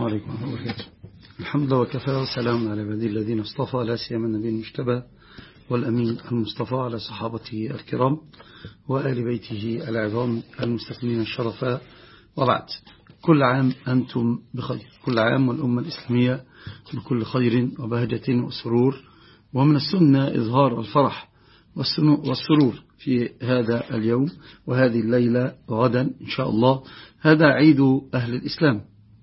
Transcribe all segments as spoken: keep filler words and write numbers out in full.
السلام عليكم ورحمة الله وبركاته. الحمد لله وكفى وسلام على عباده الذين اصطفى، لا سيما النبي المجتبى والأمين المصطفى على صحابته الكرام وآل بيته العظام المستقيمين الشرفاء، وبعد. كل عام أنتم بخير، كل عام والأمة الإسلامية بكل خير وبهجة وسرور، ومن السنة إظهار الفرح والسرور في هذا اليوم وهذه الليلة وغدا إن شاء الله. هذا عيد أهل الإسلام،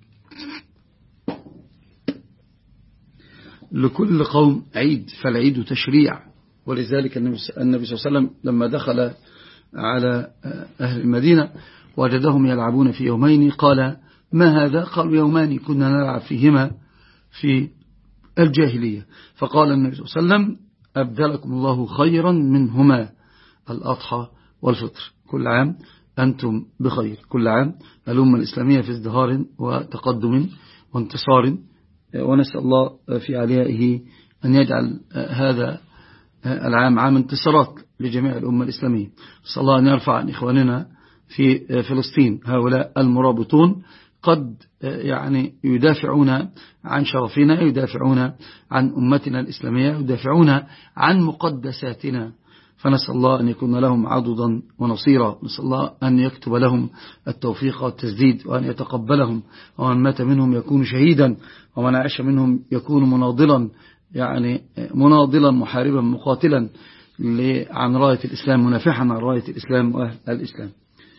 لكل قوم عيد، فالعيد تشريع. ولذلك النبي صلى الله عليه وسلم لما دخل على أهل المدينة وجدهم يلعبون في يومين قال: ما هذا؟ قالوا: يومان كنا نلعب فيهما في الجاهلية. فقال النبي صلى الله عليه وسلم: أبدلكم الله خيرا منهما الأضحى والفطر. كل عام أنتم بخير، كل عام الأمة الإسلامية في ازدهار وتقدم وانتصار، ونسأل الله في عليائه أن يجعل هذا العام عام انتصارات لجميع الأمة الإسلامية. نسأل الله أن يرفع عن إخواننا في فلسطين هؤلاء المرابطون، قد يعني يدافعون عن شرفنا، يدافعون عن أمتنا الإسلامية، يدافعون عن مقدساتنا، فنسأل الله أن يكون لهم عضدا ونصيرا. نسأل الله أن يكتب لهم التوفيق والتسديد، وأن يتقبلهم، ومن مات منهم يكون شهيدا، ومن عاش منهم يكون مناضلا، يعني مناضلا محاربا مقاتلا عن راية الإسلام، منافحا عن راية الإسلام وأهل الإسلام.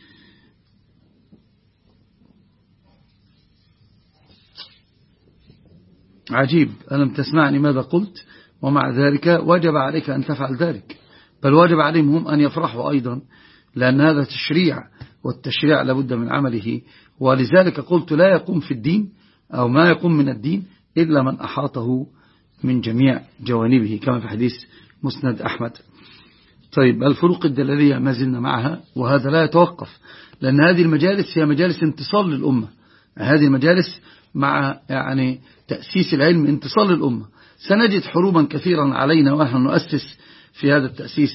عجيب، ألم تسمعني ماذا قلت؟ ومع ذلك وجب عليك أن تفعل ذلك، بل واجب عليهم هم أن يفرحوا أيضا، لأن هذا تشريع، والتشريع لابد من عمله. ولذلك قلت: لا يقوم في الدين أو ما يقوم من الدين إلا من أحاطه من جميع جوانبه، كما في حديث مسند أحمد. طيب، الفروق الدلالية ما زلنا معها، وهذا لا يتوقف، لأن هذه المجالس هي مجالس انتصار للأمة. هذه المجالس مع يعني تأسيس العلم انتصار للأمة. سنجد حروبا كثيرا علينا ونحن نؤسس في هذا التأسيس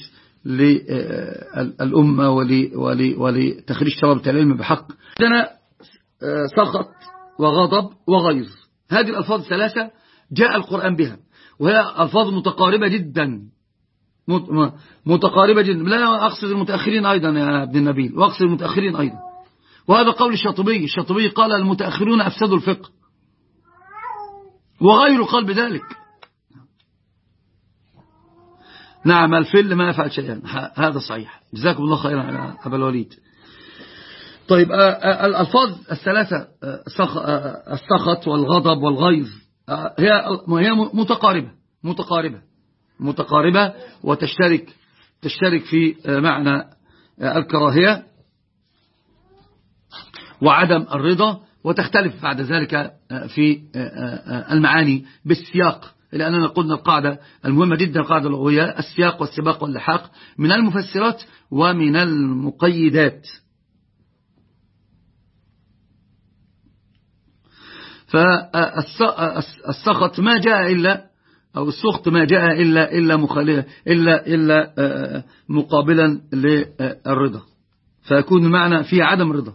للأمة ولتخريج طلبة العلم بحق. عندنا سخط وغضب وغيظ، هذه الألفاظ الثلاثة جاء القرآن بها، وهي ألفاظ متقاربة جدا، متقاربة جدا. لا أقصد المتأخرين أيضا يا ابن النبيل، وأقصد المتأخرين أيضا، وهذا قول الشاطبي. الشاطبي قال: المتأخرون أفسدوا الفقه، وغيره قال بذلك. نعم، الفل ما يفعل شيئا، هذا صحيح. جزاكم الله خيرا يا أبا الوليد. طيب، الألفاظ الثلاثة السخط والغضب والغيظ هي هي متقاربة متقاربة متقاربة وتشترك تشترك في معنى الكراهية وعدم الرضا، وتختلف بعد ذلك في المعاني بالسياق، لأننا قلنا القاعدة المهمة جدا، القاعدة اللغوية: السياق والسباق واللحاق من المفسرات ومن المقيدات. فالسخط ما جاء إلا أو السخط ما جاء إلا إلا مخالفة إلا إلا مقابلا للرضا، فيكون المعنى فيه عدم رضا.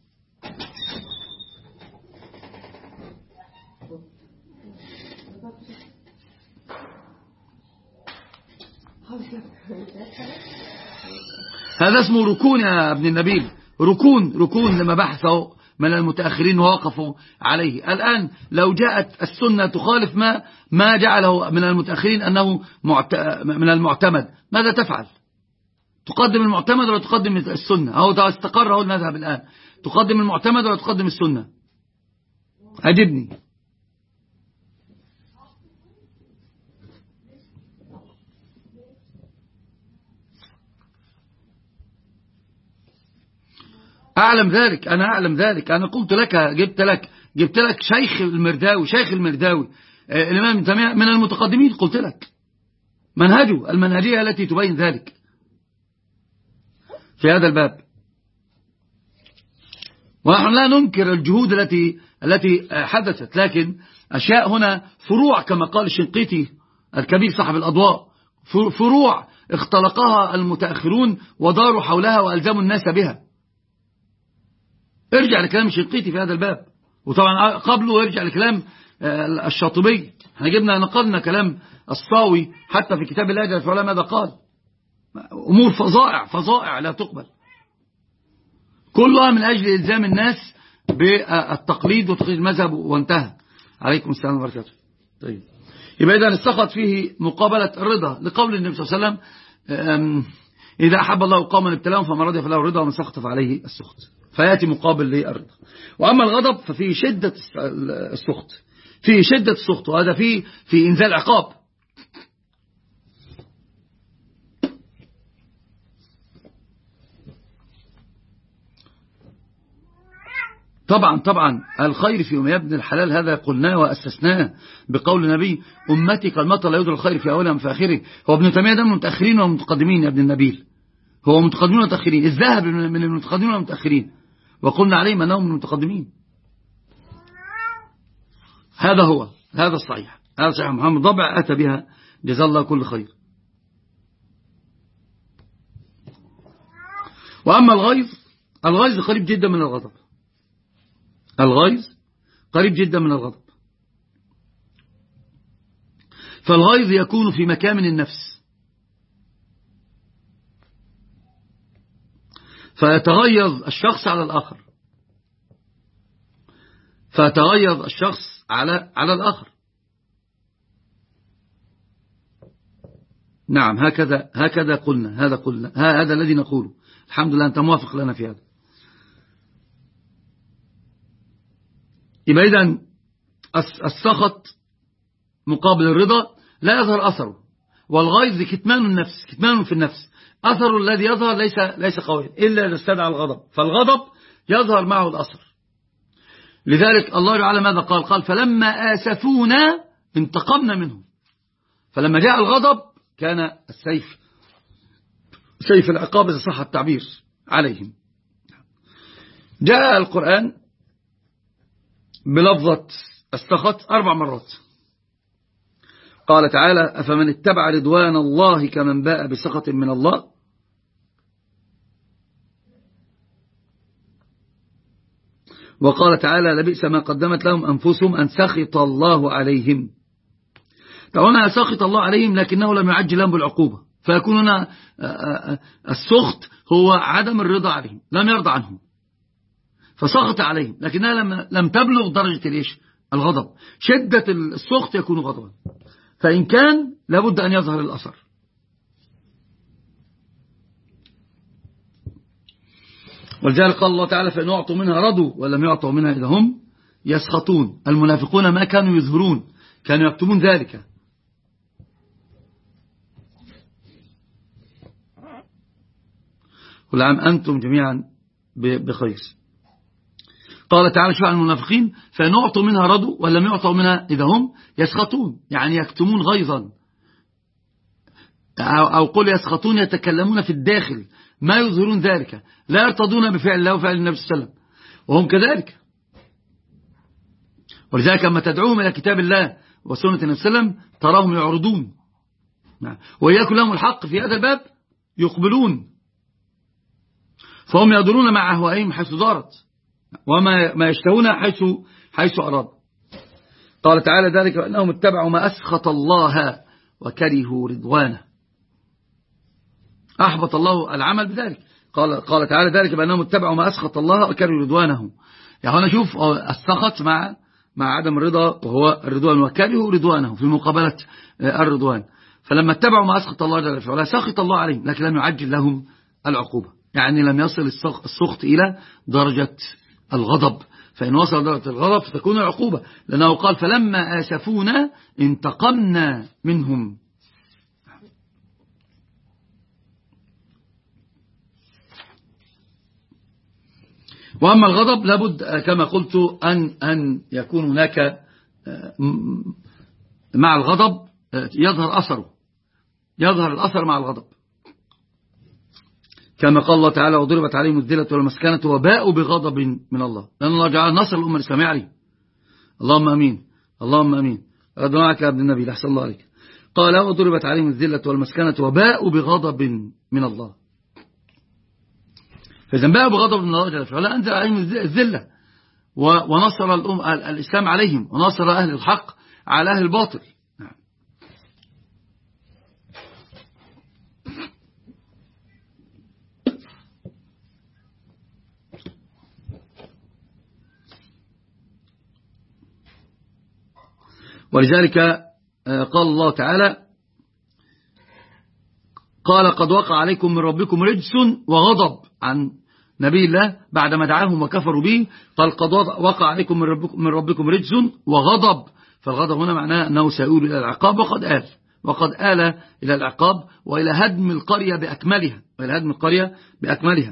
هذا اسمه ركون يا ابن النبيل، ركون ركون لما بحثوا من المتأخرين ووقفوا عليه. الآن لو جاءت السنة تخالف ما ما جعله من المتأخرين أنه من المعتمد، ماذا تفعل؟ تقدم المعتمد ولا تقدم السنة؟ أو ده استقر هو المذهب الآن، تقدم المعتمد ولا تقدم السنة؟ أجبني. أعلم ذلك، أنا أعلم ذلك. أنا قلت لك، جبت لك جبت لك شيخ المرداوي، شيخ المرداوي الإمام من المتقدمين، قلت لك منهجه، المنهجية التي تبين ذلك في هذا الباب. ونحن لا ننكر الجهود التي التي حدثت، لكن أشياء هنا فروع، كما قال الشنقيطي الكبير صاحب الأضواء، فروع اختلقها المتأخرون وداروا حولها وألزموا الناس بها. ارجع لكلام الشنقيطي في هذا الباب. وطبعا قبله يرجع لكلام الشاطبي. احنا جبنا نقلنا كلام الصاوي حتى في كتاب الأجل في علماء ماذا قال. أمور فظائع فظائع لا تقبل، كلها من أجل إلزام الناس بالتقليد وتقليد المذهب وانتهى. عليكم السلام وبركاته. طيب يبقى إذن السخط فيه مقابلة الرضا لقول النبي صلى الله عليه وسلم إذا أحب الله قوما ابتلاهم فما رضي فله الرضا ومن سخط فعليه السخط، فيأتي مقابل للرضا. وأما الغضب ففيه شدة السخط، فيه شدة السخط، وهذا فيه في إنزال عقاب. طبعا طبعا الخير فيما يبني الحلال، هذا قلناه وأسسناه بقول النبي أمتي كالمطر لا يدري الخير في أولها في آخره. هو ابن تيمية ده من المتأخرين ومتقدمين يا ابن النبيل، هو متقدمين ومتأخرين، الذهب من المتقدمين والمتأخرين، وقلنا عليهم أنهم من المتقدمين. هذا هو هذا الصحيح، هذا صحيح. محمد ضبع أتى بها جزا الله كل خير. وأما الغيظ، الغيظ قريب جدا من الغضب، الغيظ قريب جدا من الغضب. فالغيظ يكون في مكامن النفس، فيتغيظ الشخص على الآخر، فيتغيظ الشخص على على الآخر. نعم هكذا هكذا قلنا، هذا قلنا هذا الذي نقوله. الحمد لله أنت موافق لنا في هذا. يبقى إذن السخط مقابل الرضا لا يظهر أثره، والغيظ كتمان النفس، كتمان في النفس، أثر الذي يظهر ليس ليس قويا إلا إذا استدعى الغضب، فالغضب يظهر معه الأثر. لذلك الله تعالى ماذا قال؟ قال فلما آسفونا انتقمنا منهم. فلما جاء الغضب كان السيف، سيف العقاب إذا صح التعبير، عليهم. جاء القرآن بلفظة السخط أربع مرات. قال تعالى أفمن اتبع رضوان الله كمن باء بسخط من الله. وقال تعالى لبئس ما قدمت لهم أنفسهم أن سخط الله عليهم. فهنا سخط الله عليهم لكنه لم يعجل لهم بالعقوبة، فيكون هنا السخط هو عدم الرضا عليهم، لم يرضى عنهم فسخط عليهم، لكنها لم لم تبلغ درجة ليش الغضب. شدة السخط يكون غضبا، فإن كان لابد أن يظهر الأثر. ولذلك قال الله تعالى فإن أعطوا منها رضوا ولم يعطوا منها إذا هم يسخطون. المنافقون ما كانوا يظهرون، كانوا يكتمون ذلك. كل عام أنتم جميعا بخير. قال تعالى شو عن المنافقين فإن أعطوا منها رضوا ولم يعطوا منها إذا هم يسخطون، يعني يكتمون غيظا، أو قل يسخطون يتكلمون في الداخل ما يظهرون ذلك، لا يرتضون بفعل الله وفعل النبي صلى الله عليه وسلم، وهم كذلك. ولذلك لما تدعوهم إلى كتاب الله وسنة النبي صلى الله عليه وسلم تراهم يعرضون، ويكن لهم الحق في هذا الباب يقبلون، فهم يدورون مع أهوائهم حيث دارت، وما ما يشتهون حيث حيث أراد. قال تعالى ذلك وأنهم اتبعوا ما أسخط الله وكرهوا رضوانه. أحبط الله العمل بذلك. قال قال تعالى ذلك بأنهم اتبعوا ما أسخط الله وكرهوا رضوانه. يعني هنا شوف السخط مع مع عدم الرضا وهو الرضوان، وكرهوا رضوانه في مقابلة الرضوان. فلما اتبعوا ما أسخط الله جل وعلا سخط الله عليهم لكن لم يعجل لهم العقوبة، يعني لم يصل السخط إلى درجة الغضب، فإن وصل درجة الغضب فتكون العقوبة، لأنه قال فلما آسفونا انتقمنا منهم. وأما الغضب لابد كما قلت أن أن يكون هناك مع الغضب يظهر أثره، يظهر الأثر مع الغضب، كما قال الله تعالى وضربت عليهم الذلة والمسكنة وباءوا بغضب من الله، لأن الله جعل نصر الأمة الإسلامية عليه. اللهم أمين اللهم أمين. رضي معك يا ابن النبي أحسن الله عليك. قال وضربت عليهم الذلة والمسكنة وباءوا بغضب من الله. فإذا باءوا بغضب من الله جل وعلا أنزل عليهم الذلة ونصر الإسلام عليهم، ونصر أهل الحق على أهل الباطل. ولذلك قال الله تعالى قال قد وقع عليكم من ربكم رجس وغضب عن نبي الله بعدما دعاهم وكفروا به. قال قد وقع عليكم من ربكم, من ربكم رجس وغضب. فالغضب هنا معناه أنه سيؤول إلى العقاب، وقد آل وقد آل إلى العقاب وإلى هدم القرية بأكملها وإلى هدم القرية بأكملها.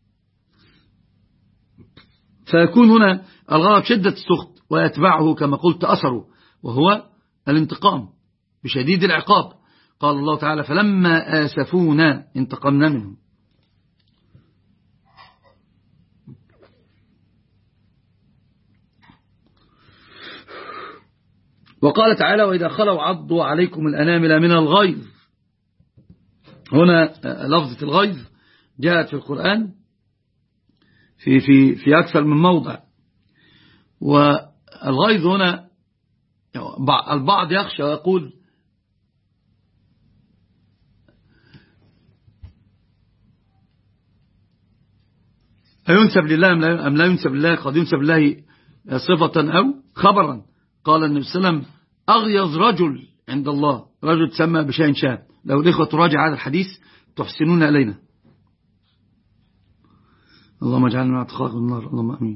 فيكون هنا الغضب شدة السخط، ويتبعه كما قلت أثره، وهو الانتقام بشديد العقاب. قال الله تعالى فلما آسفونا انتقمنا منهم. وقال تعالى وإذا خلوا عضوا عليكم الأنامل من الغيظ. هنا لفظة الغيظ جاءت في القرآن في, في, في أكثر من موضع. والغيظ هنا البعض يخشى ويقول أينسب لله أم لا ينسب لله؟ قد ينسب لله صفة أو خبرا. قال النبي صلى الله عليه وسلم أغيظ رجل عند الله رجل تسمى بشيء شاء. لو الإخوة تراجع هذا الحديث تحسنون إلينا. اللهم اجعلنا من اتقاك النار، اللهم أمين.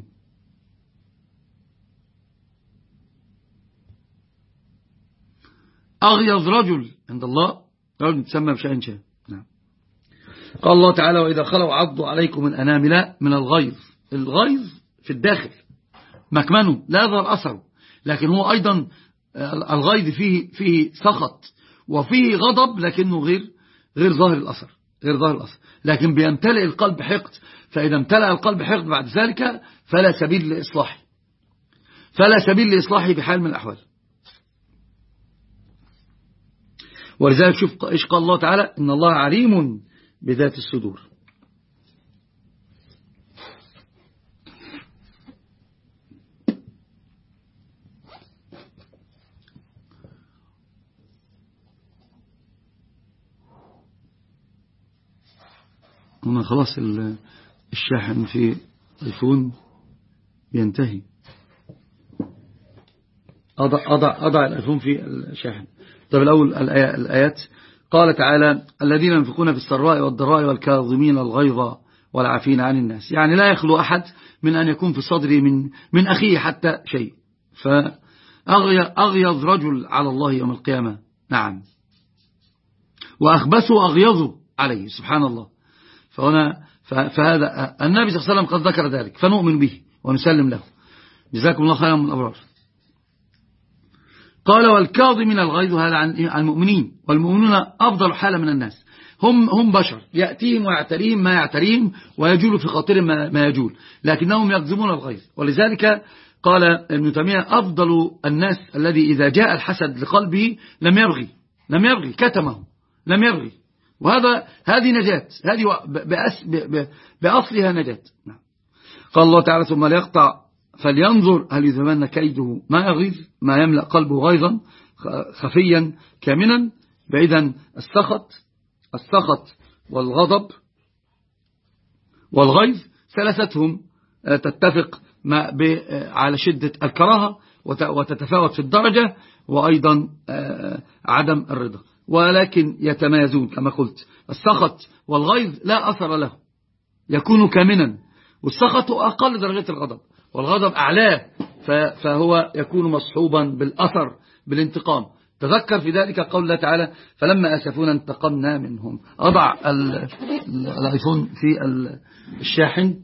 أغيظ رجل عند الله رجل تسمى بشيء شاء. نعم. قال الله تعالى وإذا خلوا عضوا عليكم الأنامل من الغيظ. الغيظ في الداخل مكمنه لا يظهر أثره، لكن هو أيضا الغيظ فيه فيه سخط وفيه غضب، لكنه غير غير ظاهر الأثر غير ظاهر الأثر لكن بيمتلئ القلب حقد. فإذا امتلأ القلب حقد بعد ذلك فلا سبيل لإصلاحه فلا سبيل لإصلاحه بحال من الأحوال. ولذلك شوف إيش قال الله تعالى إن الله عليم بذات الصدور. هنا خلاص الشاحن في ايفون ينتهي. أضع, أضع, أضع الايفون في الشاحن. طب الأول الآيات. قال تعالى الذين ينفقون في السراء والضراء والكاظمين الغيظ والعافين عن الناس. يعني لا يخلو أحد من أن يكون في صدره من, من أخيه حتى شيء. فأغيظ رجل على الله يوم القيامة. نعم. وأخبثوا أغيظوا عليه سبحان الله. فهنا فهذا النبي صلى الله عليه وسلم قد ذكر ذلك فنؤمن به ونسلم له. جزاكم الله خيرا من الأبرار. قال والكاظمين الغيظ هذا عن المؤمنين، والمؤمنون أفضل حالة من الناس. هم هم بشر يأتيهم ويعتريهم ما يعتريهم ويجول في خاطرهم ما يجول، لكنهم يكظمون الغيظ. ولذلك قال ابن تيمية أفضل الناس الذي إذا جاء الحسد لقلبه لم يبغي لم يبغي كتمه لم يبغي. وهذا هذه نجاة، هذه بأصلها نجاة. قال الله تعالى ثم ليقطع فلينظر هل يذهبن كيده ما يغيظ، ما يملأ قلبه غيظا خفيا كامنا. بعيدا السخط السخط والغضب والغيظ ثلاثتهم تتفق على شدة الكراهة وتتفاوت في الدرجة، وأيضا عدم الرضا، ولكن يتميزون كما قلت. السخط والغيظ لا أثر له يكون كامنا، والسخط أقل درجة الغضب، والغضب أعلاه فهو يكون مصحوبا بالأثر بالانتقام. تذكر في ذلك قول الله تعالى فلما أسفونا انتقمنا منهم. أضع الآيفون في الشاحن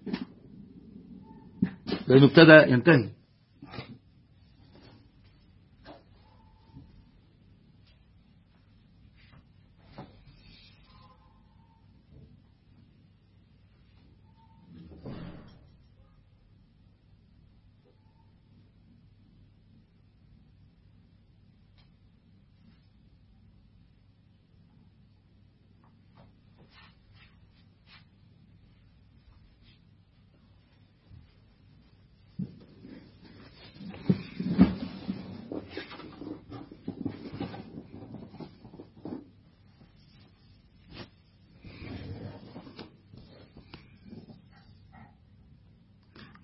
لأنه ابتدى ينتهي.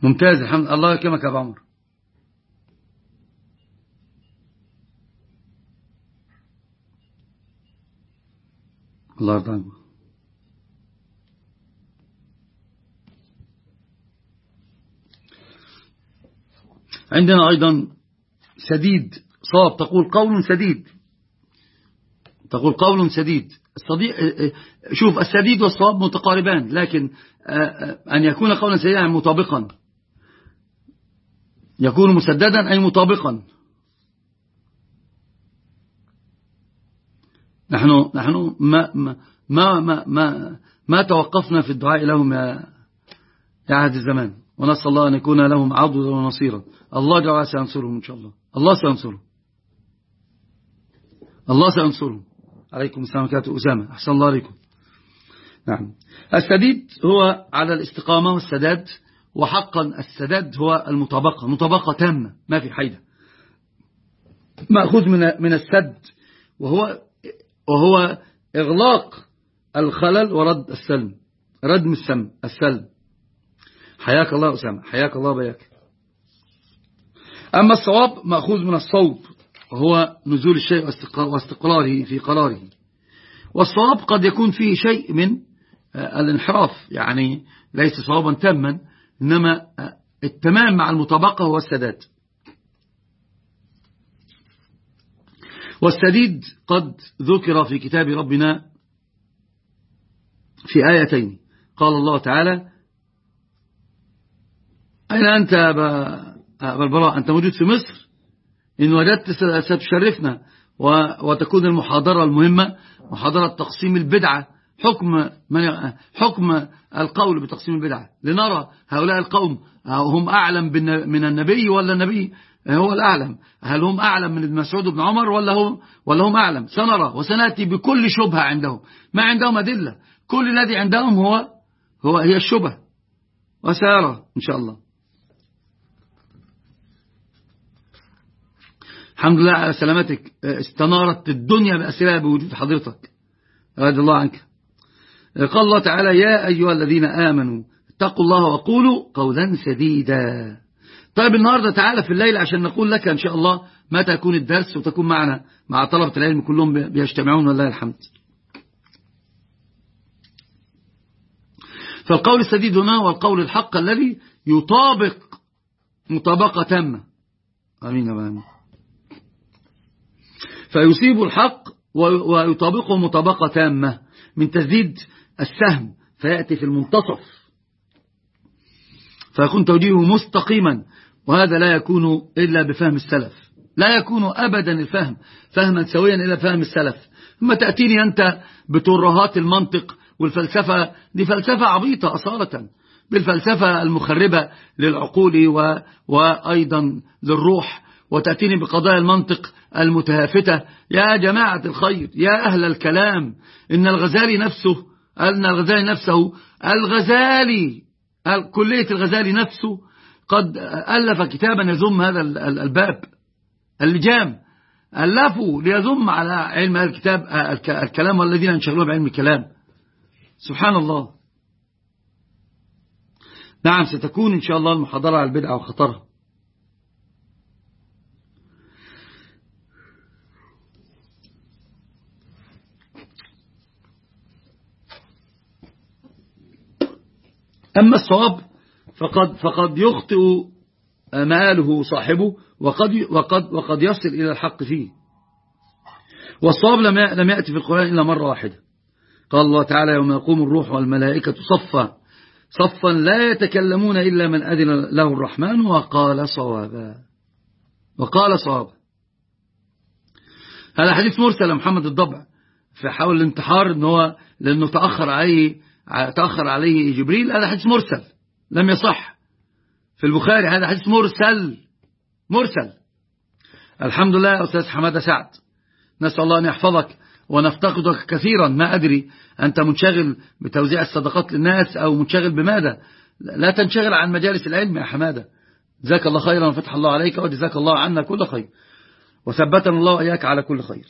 ممتاز الحمد الله يكرمك يا أبو عمر. الله يرضى عنك. عندنا أيضا سديد صواب، تقول قول سديد، تقول قول سديد. الصديق شوف السديد والصواب متقاربان، لكن أن يكون قولا سديدا مطابقا، يكون مسددا أي مطابقا. نحن نحن ما ما ما ما ما, ما توقفنا في الدعاء لهم يا يا عهد الزمان، ونسأل الله أن يكون لهم عضدا ونصيرا. الله جل وعلا سينصرهم إن شاء الله، الله سينصرهم، الله سينصرهم. عليكم السلام عليكم أسامة، أحسن الله عليكم. نعم، السديد هو على الاستقامة والسداد، وحقا السداد هو المطابقة، مطابقة تامة ما في حيدة، مأخوذ من من السد، وهو وهو إغلاق الخلل ورد السلم، ردم السم السلم. حياك الله أسامة، حياك الله بياك. أما الصواب مأخوذ من الصوب، وهو نزول الشيء واستقراره في قراره. والصواب قد يكون فيه شيء من الانحراف، يعني ليس صوابا تاما، إنما التمام مع المطابقة هو السداد. والسديد قد ذكر في كتاب ربنا في آيتين. قال الله تعالى: أين أنت يا أبا البراء؟ أنت موجود في مصر؟ إن وجدت ستشرفنا. وتكون المحاضرة المهمة محاضرة تقسيم البدعة، حكم حكم القول بتقسيم البدعة، لنرى هؤلاء القوم هم أعلم من النبي ولا النبي هو الأعلم؟ هل هم أعلم من ابن مسعود بن عمر ولا هم ولا هم أعلم؟ سنرى، وسنأتي بكل شبهة عندهم، ما عندهم أدلة، كل الذي عندهم هو هو هي الشبهة، وسيرى إن شاء الله. الحمد لله على سلامتك، استنارت الدنيا بأسرها بوجود حضرتك، رضي الله عنك. قال الله تعالى: يا أيها الذين آمنوا اتقوا الله وقولوا قولا سديدا. طيب النهاردة تعالى في الليل عشان نقول لك إن شاء الله متى يكون الدرس، وتكون معنا مع طلبة العلم كلهم بيجتمعون ولله الحمد. فالقول السديد هنا هو القول الحق الذي يطابق مطابقة تامة. آمين يا آمين. فيصيب الحق ويطابقه مطابقة تامة من تسديد السهم، فيأتي في المنتصف، فيكون توجيهه مستقيما. وهذا لا يكون إلا بفهم السلف، لا يكون أبدا الفهم فهما سويا إلا فهم السلف. ثم تأتيني أنت بترهات المنطق والفلسفة، دي فلسفة عبيطة أصالة، بالفلسفة المخربة للعقول و... وأيضا للروح، وتأتيني بقضايا المنطق المتهافتة. يا جماعة الخير، يا أهل الكلام، إن الغزالي نفسه أن الغزالي نفسه الغزالي كلية الغزالي نفسه قد ألف كتابا يذم هذا الباب. اللجام ألفوا ليذم على علم هذا الكتاب الكلام والذين ينشغلون بعلم الكلام. سبحان الله. نعم، ستكون إن شاء الله المحاضرة على البدعة وخطرها. أما الصواب فقد فقد يخطئ مآله صاحبه، وقد وقد وقد يصل إلى الحق فيه. والصواب لم لم يأتي في القرآن إلا مرة واحدة. قال الله تعالى: يوم يقوم الروح والملائكة صفا صفا لا يتكلمون إلا من أذن له الرحمن وقال صوابا وقال صوابا. هذا حديث مرسل محمد الضبع في حول الانتحار، إن هو لأنه تأخر عليه تأخر عليه جبريل. هذا حديث مرسل لم يصح في البخاري، هذا حديث مرسل مرسل. الحمد لله يا أستاذ حمادة سعد، نسأل الله أن يحفظك ونفتقدك كثيرا. ما أدري أنت منشغل بتوزيع الصدقات للناس أو منشغل بماذا؟ لا تنشغل عن مجالس العلم يا حمادة. جزاك الله خيرا وفتح الله عليك، وجزاك الله عنا كل خير، وثبتنا الله وإياك على كل خير.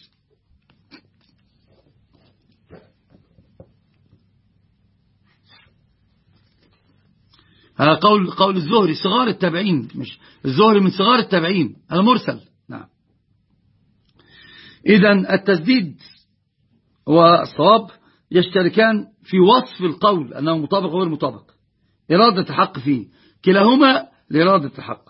هذا قول قول الزهري صغار التابعين، مش الزهري من صغار التابعين المرسل. نعم. إذن التسديد والصواب يشتركان في وصف القول أنه مطابق غير مطابق، إرادة الحق فيه، كلاهما لإرادة الحق.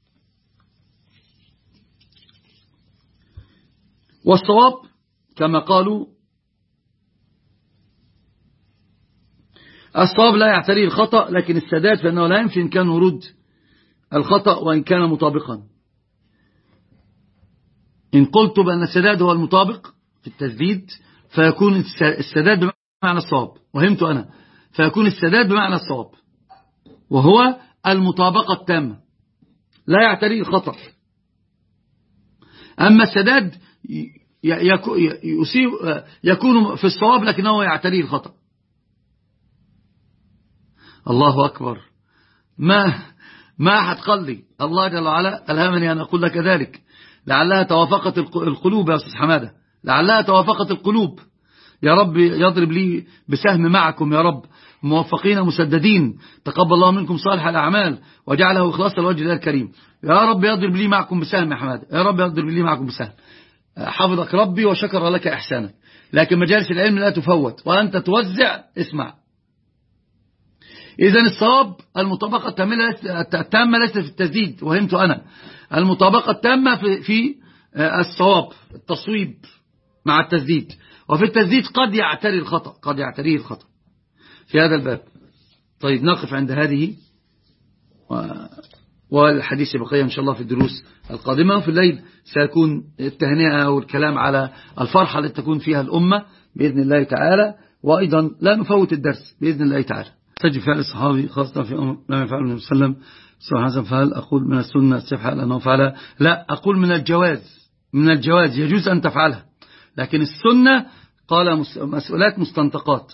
والصواب كما قالوا الصواب لا يعتريه الخطأ، لكن السداد فإنه لا يمكن كان ورود الخطأ وإن كان مطابقا. إن قلت بأن السداد هو المطابق في التسديد فيكون السداد بمعنى الصواب، وهمت أنا، فيكون السداد بمعنى الصواب وهو المطابقة التامة لا يعتريه الخطأ. أما السداد يكون في الصواب لكنه يعتريه الخطأ. الله أكبر. ما ما أحد قال لي، الله جل وعلا ألهمني أن أقول لك ذلك، لعلها توافقت القلوب يا أستاذ حمادة، لعلها توافقت القلوب. يا رب يضرب لي بسهم معكم يا رب، موفقين مسددين، تقبل الله منكم صالح الأعمال وجعله إخلاصا لوجه الله الكريم. يا رب يضرب لي معكم بسهم يا حمادة، يا رب يضرب لي معكم بسهم. حفظك ربي وشكر لك إحسانك. لكن مجالس العلم لا تفوت وأنت توزع. اسمع، إذن الصواب المطابقة التامة ليست في التسديد، وهمت أنا، المطابقة التامة في, في الصواب، التصويب مع التسديد. وفي التسديد قد يعتري الخطأ، قد يعتريه الخطأ في هذا الباب. طيب نقف عند هذه، والحديث بقية إن شاء الله في الدروس القادمة. في الليل سيكون التهنئة والكلام على الفرحة التي تكون فيها الأمة بإذن الله تعالى، وأيضا لا نفوت الدرس بإذن الله تعالى. تجد فعل الصحابي خاصة في أمر لم يفعله النبي صلى الله عليه وسلم سواء حسن، فهل أقول من السنة استفحى لأنه فعلها؟ لا، أقول من الجواز، من الجواز يجوز أن تفعلها، لكن السنة قال مسؤولات مستنطقات.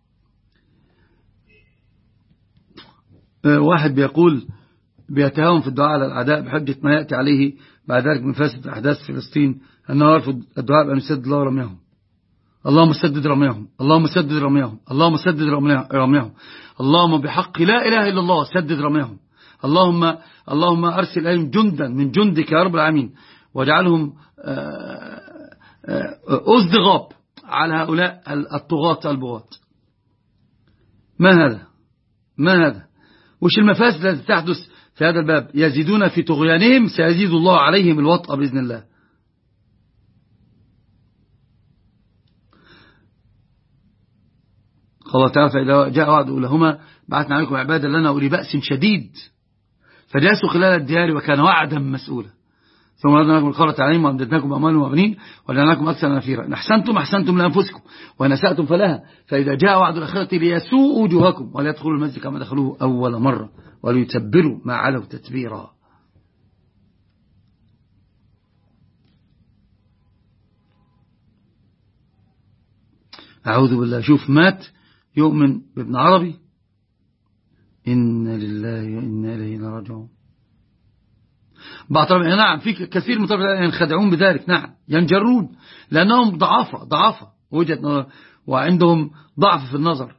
واحد بيقول بيتهاون في الدعاء على الأعداء بحجة ما يأتي عليه بعد ذلك من فاسد أحداث فلسطين، أنه يرفض الدعاء بأن يسدد الله رميهم. اللهم سدد رميهم، اللهم سدد رميهم، اللهم سدد رميهم، اللهم بحق لا إله إلا الله سدد رميهم، اللهم اللهم أرسل عليهم جندا من جندك يا رب العالمين، واجعلهم أزدغاب على هؤلاء الطغاة البغاة. ما هذا؟ ما هذا؟ وش المفاسد التي تحدث في هذا الباب؟ يزيدون في طغيانهم سيزيد الله عليهم الوطأ بإذن الله. الله تعالى فإذا جاء وعد أولهما بعثنا عليكم عبادا لنا أولي بأس شديد فجاسوا خلال الديار وكان وعدا مسؤولا ثم ردناكم القرة عليهم وأمددناكم بأموال وبنين وجعلناكم أكثر نفيرا. إن أحسنتم أحسنتم لأنفسكم وإن أسأتم فلها فإذا جاء وعد الآخرة ليسوء وجوهكم ولا يدخلوا المسجد كما دخلوه أول مرة وليتبروا ما علوا تتبيرا. أعوذ بالله. شوف مات يؤمن بابن عربي، إن لله وإنا إليه راجعون. بعض نعم في كثير من طرف ينخدعون بذلك، نعم ينجرون لأنهم ضعافة ضعافة وجد وعندهم ضعف في النظر.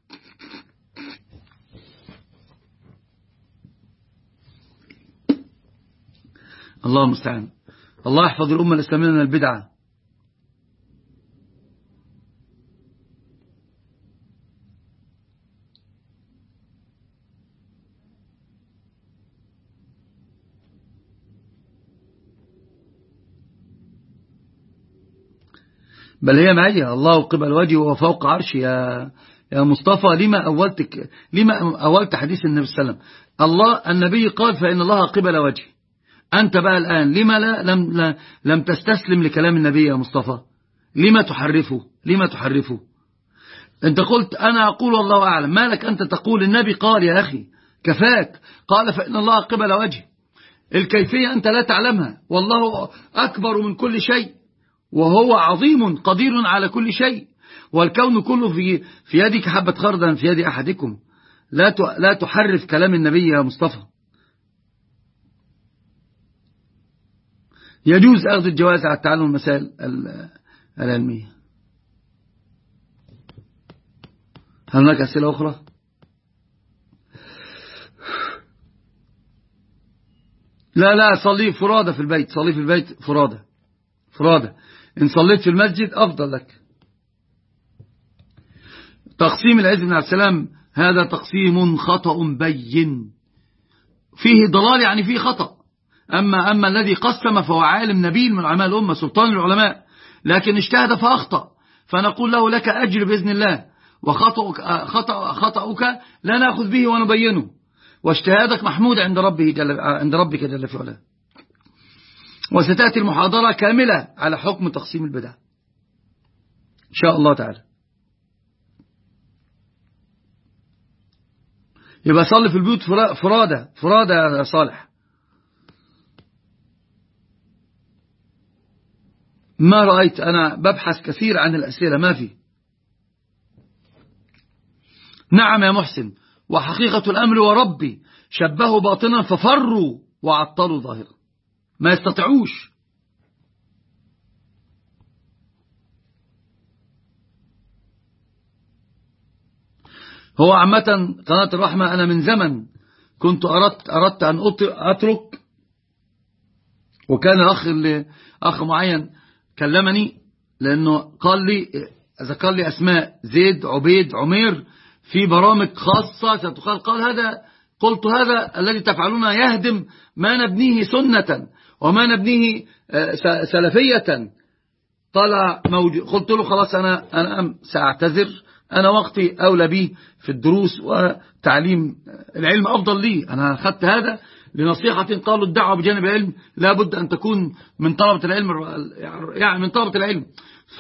الله المستعان. الله يحفظ الأمة الإسلامية من البدعة. بل هي معي الله قبل وجهه وفوق عرشه. يا يا مصطفى لما أولتك لما أولت حديث النبي صلى الله عليه وسلم؟ الله النبي قال فإن الله قبل وجهه. أنت بقى الآن لما لا لم لم تستسلم لكلام النبي يا مصطفى؟ لما تحرفه؟ لما تحرفه؟ أنت قلت أنا أقول والله أعلم، ما لك أنت تقول النبي قال؟ يا أخي كفاك. قال فإن الله قبل وجهه. الكيفية أنت لا تعلمها، والله أكبر من كل شيء وهو عظيم قدير على كل شيء، والكون كله في في يدك حبة خردل في يد أحدكم. لا لا تحرف كلام النبي يا مصطفى. يجوز أخذ الجواز على تعلم المسائل العلمية. هل هناك أسئلة أخرى؟ لا لا صلي فرادة في البيت، صلي في البيت فرادة فرادة. إن صليت في المسجد أفضل لك. تقسيم العز بن عبد السلام هذا تقسيم خطأ بين فيه ضلال، يعني فيه خطأ. أما, أما الذي قسم فهو عالم نبيل من علماء الأمة، سلطان العلماء، لكن اجتهد فأخطأ، فنقول له لك أجر بإذن الله، وخطأك خطأ خطأك لا نأخذ به ونبينه، واجتهادك محمود عند ربه جل عند ربك جل في علاه. وستأتي المحاضرة كاملة على حكم تقسيم البدع إن شاء الله تعالى. يبقى صلي في البيوت فرادة فرادة يا صالح. ما رأيت أنا ببحث كثير عن الأسئلة ما في. نعم يا محسن، وحقيقة الأمر وربي شبهوا باطنا ففروا وعطلوا ظاهرا، ما يستطيعوش. هو عامة قناة الرحمة أنا من زمن كنت أردت, أردت أن أترك، وكان أخ, أخ معين كلمني لأنه قال لي ذكر لي أسماء زيد عبيد عمير في برامج خاصة ستقال، قال هذا قلت هذا الذي تفعلون يهدم ما نبنيه سنة وما نبنيه سلفية. قال موجود. قلت له خلاص أنا, أنا سأعتذر، أنا وقتي أولى به في الدروس وتعليم العلم أفضل لي. أنا أخذت هذا لنصيحة، قالوا الدعوة بجانب العلم لا بد أن تكون من طلبة العلم، يعني من طلبة العلم. ف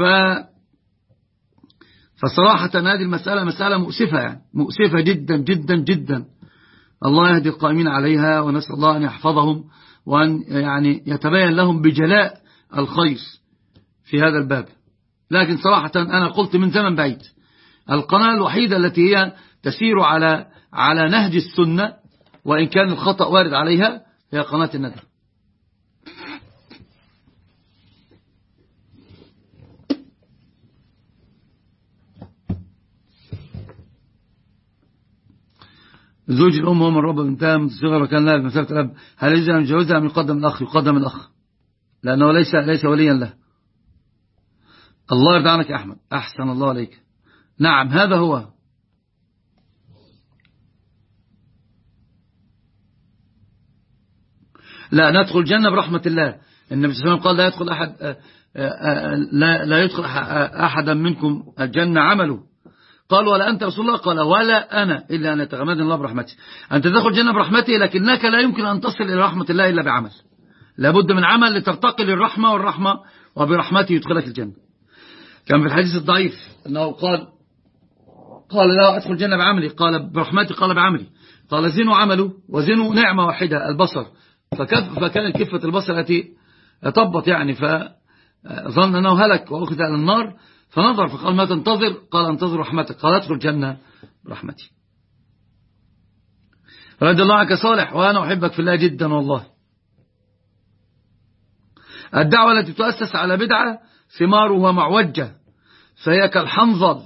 فصراحة هذه المسألة مسألة مؤسفة، يعني مؤسفة جدا جدا جدا. الله يهدي القائمين عليها، ونسأل الله أن يحفظهم وأن يعني يتبين لهم بجلاء الخير في هذا الباب. لكن صراحة أنا قلت من زمن بعيد القناة الوحيدة التي هي تسير على على نهج السنة وإن كان الخطأ وارد عليها هي قناة الندى. زوج الأم هو من رب بنتها من الصغر وكان لها بمسافة الأب، هل يجوز أن يتجوزها أم يقدم الأخ؟ يقدم الأخ لأنه ليس ليس وليا له. الله يرضى عنك يا أحمد، أحسن الله عليك. نعم هذا هو. لا ندخل الجنة برحمة الله. النبي صلى الله عليه وسلم قال لا يدخل أحد لا, لا يدخل أحدا منكم الجنة عمله. قال ولا أنت رسول الله؟ قال ولا أنا إلا أن يتغمدني الله برحمته. أنت تدخل الجنة برحمته، لكنك لا يمكن أن تصل إلى رحمة الله إلا بعمل. لابد من عمل لترتقي للرحمة، والرحمة وبرحمته يدخلك الجنة. كان في الحديث الضعيف أنه قال قال لا أدخل الجنة بعملي، قال برحمتي، قال بعملي. قال زنوا عمله وزنوا نعمة واحدة البصر، فكف فكانت كفة البصر التي طبط يعني، فظن أنه هلك وأخذ على النار، فنظر فقال ما تنتظر؟ قال انتظر رحمتك. قال ادخل الجنة برحمتي. رضي الله عنك صالح، وأنا أحبك في الله جدا والله. الدعوة التي تؤسس على بدعة ثمارها معوجة، فهي كالحنظل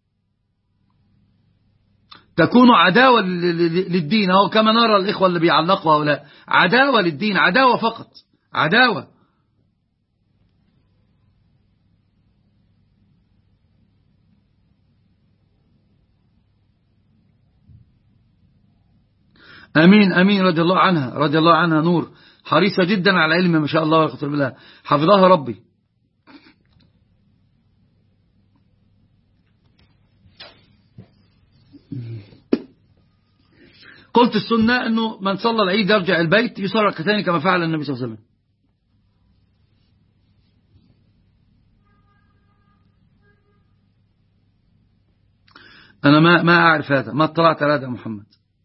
تكون عداوة للدين، أو كما نرى الإخوة اللي بيعلقوا هؤلاء، عداوة للدين، عداوة فقط، عداوة. أمين أمين. رضي الله عنها، رضي الله عنها نور، حريصة جدا على علم ما شاء الله ويقتر بالله، حفظها ربي. قلت السنة أنه من صلى العيد يرجع البيت يصلي ركعتين كما فعل النبي صلى الله عليه وسلم. أنا ما ما أعرف هذا، ما اطلعت على هذا محمد.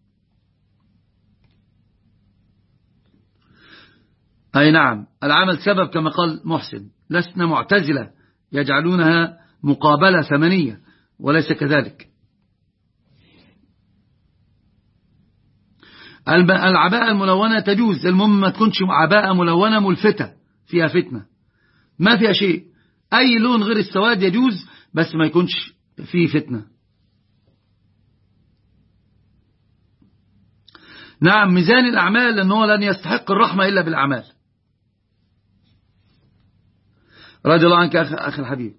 أي نعم، العمل سبب كما قال محسن، لسنا معتزلة يجعلونها مقابلة ثمنية، وليس كذلك. العباءة الملونة تجوز، المهم ما تكونش عباءة ملونة ملفتة فيها فتنة، ما فيها شيء. أي لون غير السواد يجوز، بس ما يكونش فيه فتنة. نعم ميزان الأعمال، لأنه لن يستحق الرحمة إلا بالأعمال. رضي الله عنك أخي, أخي الحبيب.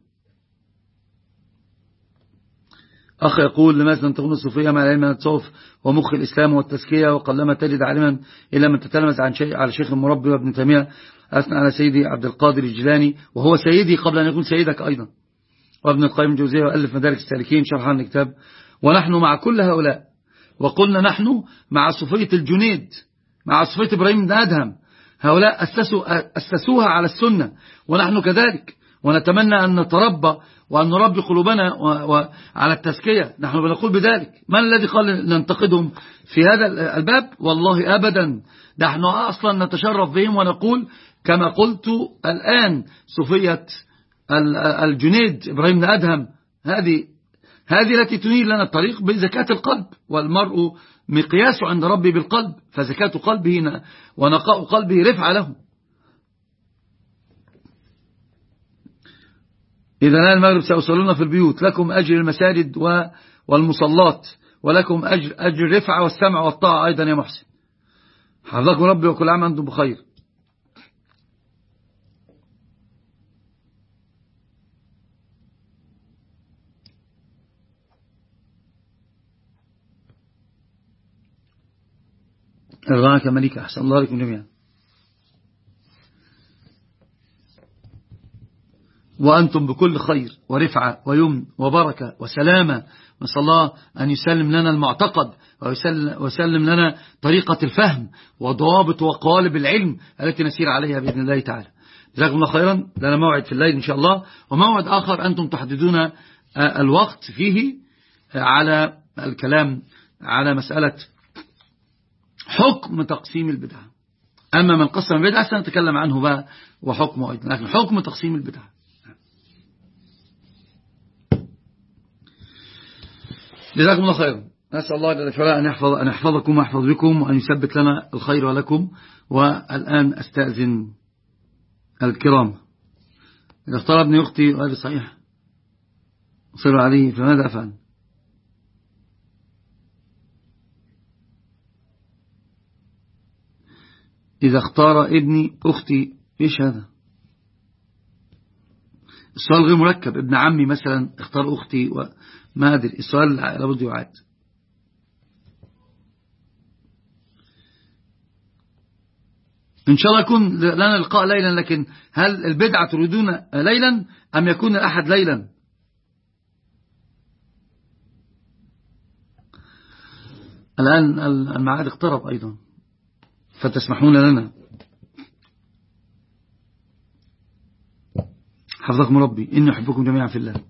أخ يقول لماذا تنتقون الصوفية مع العلم أن التصوف ومخ الإسلام والتزكية، وقلما تجد عالما إلا من تتلمذ عن شيء على شيخ المربي وابن تيمية أثنى على سيدي عبد القادر الجيلاني، وهو سيدي قبل أن يكون سيدك أيضا، وابن القيم الجوزية وألف مدارك السالكين شرحا عن الكتاب. ونحن مع كل هؤلاء، وقلنا نحن مع صوفية الجنيد، مع صوفية إبراهيم بن أدهم، هؤلاء أسسوا أسسوها على السنة، ونحن كذلك، ونتمنى أن نتربى وأن نربي قلوبنا على التزكية. نحن بنقول بذلك. من الذي قال ننتقدهم في هذا الباب؟ والله أبدا، نحن أصلا نتشرف بهم، ونقول كما قلت الآن صوفية الجنيد إبراهيم بن أدهم، هذه هذه التي تنير لنا الطريق بزكاة القلب، والمرء مقياس عند ربي بالقلب، فزكاة قلبه ونقاء قلبه رفع له. إذا نال المغرب سيصلون في البيوت، لكم أجر المساجد والمصلات، ولكم أجر, أجر الرفعة والسمع والطاعة أيضا يا محسن. حفظكم ربي وكل عام أنتم بخير. أرضاك مليك، أحسن الله لكم جميعا. وأنتم بكل خير ورفعة ويمن وبركة وسلامة، نسأل الله أن يسلم لنا المعتقد ويسلم لنا طريقة الفهم وضوابط وقوالب العلم التي نسير عليها بإذن الله تعالى. جزاكم الله خيرا. لنا موعد في الليل إن شاء الله، وموعد آخر أنتم تحددون الوقت فيه على الكلام على مسألة حكم تقسيم البدعة. أما من قسم البدعة سنتكلم عنه بقى وحكمه أيضا، لكن حكم تقسيم البدعة. جزاكم الله خيرا. نسأل الله جل وعلا أن يحفظ أن يحفظكم ويحفظ بكم، وأن يثبت لنا الخير ولكم. والآن أستأذن الكرام، إذا اختار ابن أختي وهذا صحيح صلوا عليه، فماذا أفعل؟ إذا اختار ابني أختي، إيش هذا؟ السؤال غير مركب. ابن عمي مثلا اختار أختي، وما أدري، السؤال لابد يعاد. إن شاء الله يكون لنا لقاء ليلا، لكن هل البدعة تريدون ليلا أم يكون الأحد ليلا؟ الآن الميعاد اقترب أيضا، فتسمحون لنا. حفظكم ربي، إني أحبكم جميعا في الله.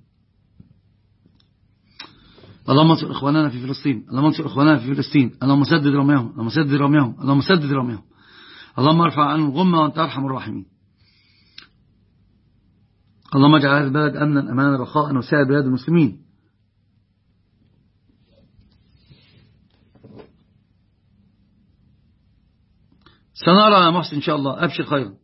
اللهم انصر إخواننا في فلسطين، اللهم انصر إخواننا في فلسطين، اللهم سدد رميهم، اللهم سدد رميهم، اللهم سدد رميهم، اللهم ارفع عنهم الغمة وأنت أرحم الراحمين. اللهم اجعل هذا البلد أمنا أمانا رخاء وسائر بلاد المسلمين. سنرى يا محسن إن شاء الله، أبشر خيرا.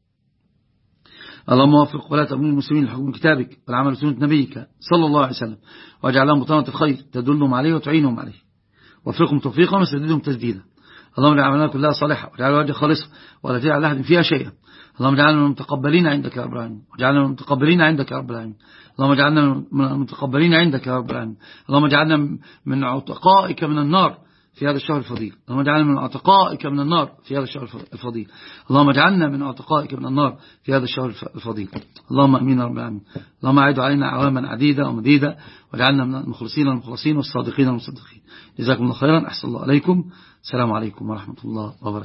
اللهم وفق ولاة أمور المسلمين لحكم كتابك والعمل بسنة نبيك صلى الله عليه وسلم، واجعل لهم بطانة الخير تدلهم عليه وتعينهم عليه، وفقهم توفيقا وسددهم تسديدا. اللهم اجعل عملنا كلها صالحة، واجعل وجه خالصة ولا تجعل أحد فيها شيئا. اللهم اجعلنا من المتقبلين عندك يا رب العالمين، واجعلنا من المتقبلين عندك يا رب العالمين. اللهم اجعلنا من المتقبلين عندك يا رب العالمين. اللهم اجعلنا من عتقائك من النار في هذا الشهر الفضيل. اللهم اجعلنا من عتقائك من النار في هذا الشهر الفضيل. اللهم اجعلنا من عتقائك من النار في هذا الشهر الفضيل. اللهم امين يا رب العالمين. اللهم اعد علينا عواما عديدة ومديدة، واجعلنا من المخلصين المخلصين والصادقين المصدقين. جزاكم الله خيرا. احسن الله عليكم. السلام عليكم ورحمة الله وبركاته.